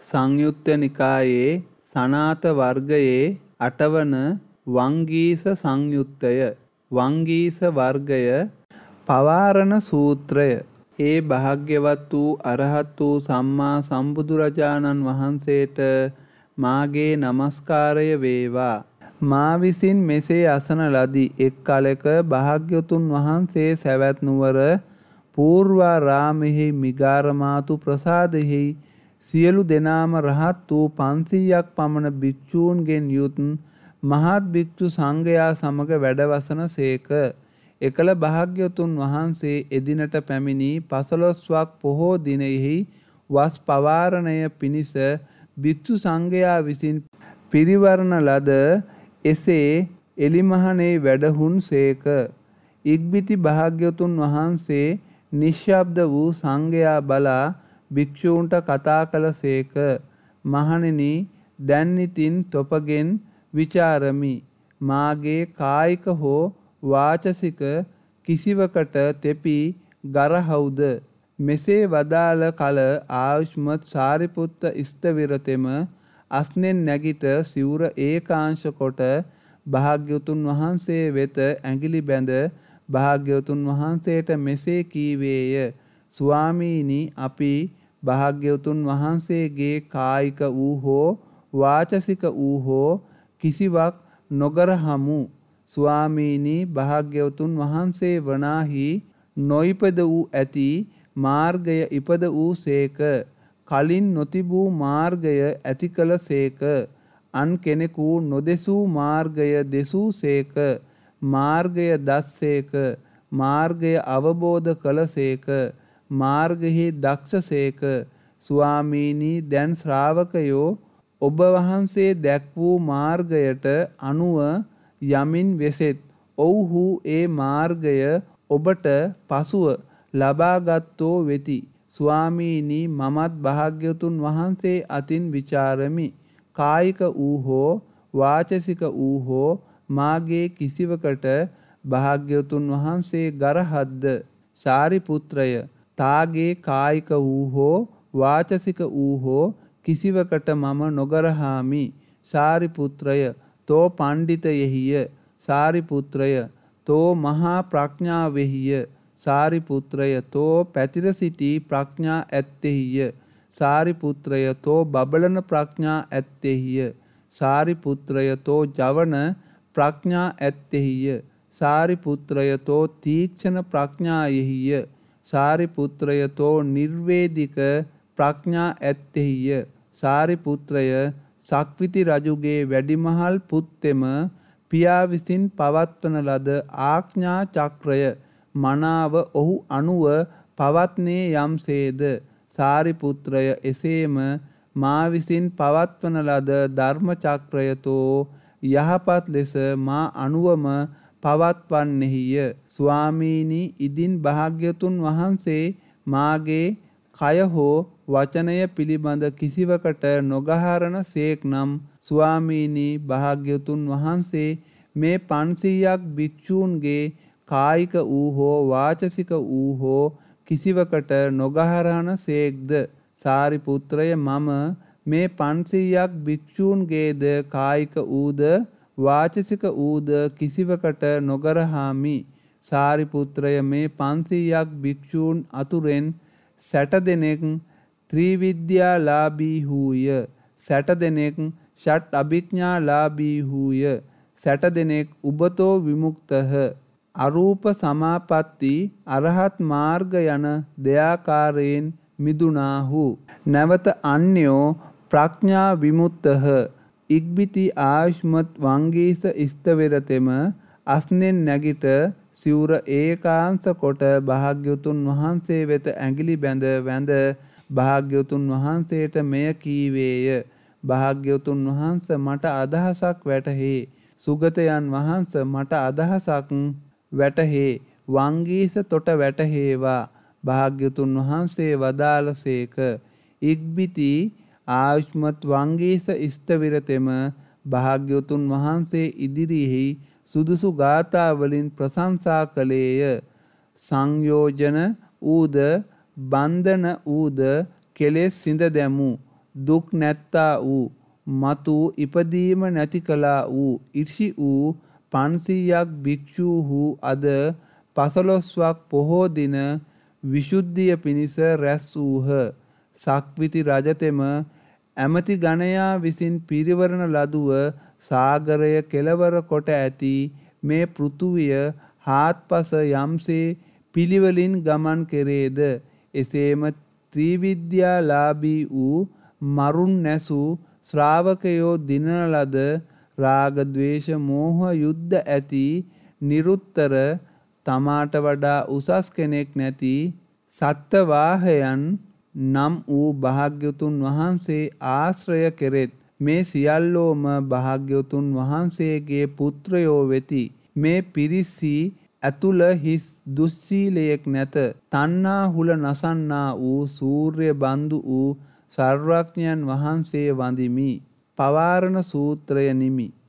සංයුත්ත නිකායේ සනාත වර්ගයේ 8 වන වංගීස සංයුත්තය. වංගීස වර්ගය පවාරණ සූත්‍රය. ඒ භාග්‍යවත් වූ අරහත් වූ සම්මා සම්බුදුරජාණන් වහන්සේට මාගේ නමස්කාරය වේවා. මා විසින් මෙසේ අසන ලදී. එක් කලක භාග්‍යවතුන් වහන්සේ සවැත් නුවර පූර්වාරාමෙහි මිගාරමාතු ප්‍රසාදෙහි සියලු දෙනාම රහත් වූ 500ක් පමණ භික්ෂූන්ගෙන් යුත් මහත් භික්ෂු සංඝයා සමග වැඩවසන සේක. එකල භාග්‍යවතුන් වහන්සේ එදිනට පැමිණි 15වක් පොහෝ දිනෙහි වස් පවාරණය පිණිස භික්ෂු සංඝයා විසින් පිරිවරණ ලද එසේ එලිමහනේ වැඩහුන් සේක. ඉක්බිති භාග්‍යවතුන් වහන්සේ නිශ්ශබ්ද වූ සංඝයා බලා භික්ෂූන්ට කතා කළ සේක. මහණෙනි, දැන් ඉතින් තොපගෙන් විචාරමි. මාගේ කායික හෝ වාචසික කිසිවකට තෙපි ගරහවුද? මෙසේ වදාළ කල ආයුෂ්මත් සාරිපුත්ත ස්ථවිරතෙම අස්නෙන් නැගිට සිවුර ඒකාංශ කොට භාග්‍යවතුන් වහන්සේ වෙත ඇඟිලි බැඳ භාග්‍යවතුන් වහන්සේට මෙසේ කීවේය. ස්වාමීනි, අපි භාග්‍යවතුන් වහන්සේගේ කායික වූ හෝ වාචසික වූ හෝ කිසිවක් නොගරහමු. ස්වාමීනි, භාග්‍යවතුන් වහන්සේ වනාහි නොයිපද වූ ඇති මාර්ගය ඉපද වූ සේක. කලින් නොතිබූ මාර්ගය ඇති කළ සේක. අන් කෙනෙකු නොදෙසූ මාර්ගය දෙසූ සේක. මාර්ගය දත් සේක. මාර්ගය අවබෝධ කළ සේක. මාර්ගයෙහි දක්ෂ සේක. ස්වාමීනි, දැන් ශ්‍රාවකයෝ ඔබ වහන්සේ දැක් වූ මාර්ගයට අනුව යමින් වෙසෙත්. ඔව්හු ඒ මාර්ගය ඔබට පසුව ලබාගත්තෝ වෙති. ස්වාමීනි, මමත් භාග්‍යවතුන් වහන්සේ අතින් විචාරමි. කායික වූ හෝ වාචසික වූ හෝ මාගේ කිසිවකට භාග්‍යවතුන් වහන්සේ ගරහද්ද? සාරිපුත්‍රය, තාගේ කායික වූ හෝ වාචසික වූ හෝ කිසිවකට මම නොගරහාමි. සාරිපුත්‍රය, තෝ පණ්ඩිතයෙහිය. සාරිපුත්‍රය, තෝ මහා ප්‍රඥාවෙහිය. සාරිපුත්‍රය, තෝ පැතිර සිටි ප්‍රඥා ඇත්තෙහිය. සාරිපුත්‍රය, තෝ බබලන ප්‍රඥා ඇත්තෙහිය. සාරිපුත්‍රය, තෝ ජවන ප්‍රඥා ඇත්තෙහිය. සාරිපුත්‍රය, තෝ තීක්ෂණ ප්‍රඥායෙහිය. සාරිපුත්‍රය, තෝ නිර්වේදික ප්‍රඥා ඇත්තෙහිය. සාරිපුත්‍රය, සක්විති රජුගේ වැඩිමහල් පුත්තෙම පියා විසින් පවත්වන ලද ආඥා චක්‍රය මනාව ඔහු අනුව පවත්නේ යම්සේද? සාරිපුත්‍රය, එසේම මා විසින් පවත්වන ලද ධර්ම චක්‍රය තෝ යහපත් ලෙස මා අනුවම පවත්වන්නෙහිය. ස්වාමීනි, ඉදින් භාග්‍යවතුන් වහන්සේ මාගේ කය හෝ වචනය පිළිබඳ කිසිවකට නොගහරන සේක් නම් ස්වාමීනි, භාග්‍යවතුන් වහන්සේ මේ 500ක් භික්ෂූන්ගේ කායික වූ හෝ වාචසික වූ හෝ කිසිවකට නොගහරන සේක්ද? සාරිපුත්‍රය, මම මේ 500ක් භික්ෂූන්ගේද කායික වූද වාචසික වූද කිසිවකට නොගරහාමි. සාරිපුත්‍රය, මේ 500ක් භික්ෂූන් අතුරෙන් 60 දෙනෙක් ත්‍රිවිද්‍යාලාභී වූය. 60 දෙනෙක් ෂට් අභිඥාලාභී වූය. 60 දෙනෙක් උබතෝ විමුක්තහ. අරූප සමාපatti අරහත් මාර්ග යන දෙයාකාරයෙන් මිදුනාහු. නැවත අන්‍යෝ ප්‍රඥා විමුක්තහ. ඉක්බිති ආයුෂ්මත් වංගීස ස්ථවිරතෙම අස්නෙන් නැගිට සිවුර ඒකාංශ කොට භාග්‍යවතුන් වහන්සේ වෙත ඇඟිලි බැඳ වැඳ භාග්‍යවතුන් වහන්සේට මෙය කීවේය. භාග්‍යවතුන් වහන්ස, මට අදහසක් වැටහේ. සුගතයන් වහන්ස, මට අදහසක් වැටහේ. වංගීස තොට වැටහේවා. භාග්‍යවතුන් වහන්සේ වදාළසේක. ඉක්බිති ආයුෂ්මත් වංගීස ස්ථවිරතෙම භාග්‍යවතුන් වහන්සේ ඉදිරියෙහි සුදුසු ගාථා වලින් ප්‍රශංසා කළේය. සංයෝජන ඌද බන්ධන ඌද කෙලෙස් සිඳ දැමු. දුක් නැත්තා වූ මතු ඉපදීම නැති කළා වූ ඉර්ෂි වූ 500ක් භික්ෂූහු අද 15ක් පොහෝ දින විසුද්ධිය පිණිස රැස් වූහ. සක්විති රජතෙම ඇමති ගණයා විසින් පිරිවරණ ලදුව සාගරය කෙළවර කොට ඇති මේ පෘථුවිය හාත්පස යම්සේ පිළිවෙලින් ගමන් කෙරේද එසේම ත්‍රිවිද්‍යාලාභී වූ මරුන් නැසූ ශ්‍රාවකයෝ දිනන ලද රාග ද්වේෂ මෝහ යුද්ධ ඇති නිරුත්තර තමාට වඩා උසස් කෙනෙක් නැති සත්ත්වාහයන් නම් වූ භාග්‍යවතුන් වහන්සේ ආශ්‍රය කෙරෙත්. මේ සියල්ලෝම භාග්‍යවතුන් වහන්සේගේ පුත්‍රයෝ වෙති. මේ පිරිසි ඇතුළ හිස් දුස්සීලයක් නැත. තණ්හා හුල නසන්නා වූ සූර්ය බන්දු වූ සර්වඥයන් වහන්සේ වඳිමි. පවාරණ සූත්‍රය නිමි.